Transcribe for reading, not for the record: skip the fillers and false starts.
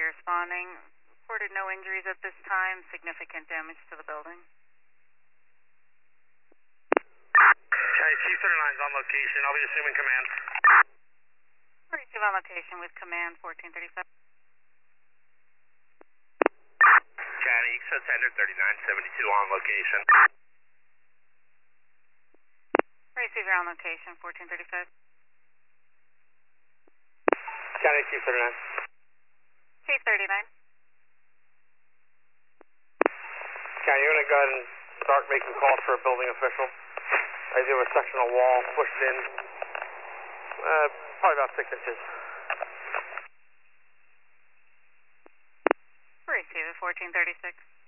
responding. Reported no injuries at this time. Significant damage to the building. Okay, C-39 is on location. I'll be assuming command. Receive on location with command 1435. County, says Hendrick 3972 on location. Receiver on location 1435. County, C-39. C-39. County, you're going to go ahead and start making calls for a building official. I do a sectional wall pushed in, probably about 6 inches. Receiver 1436.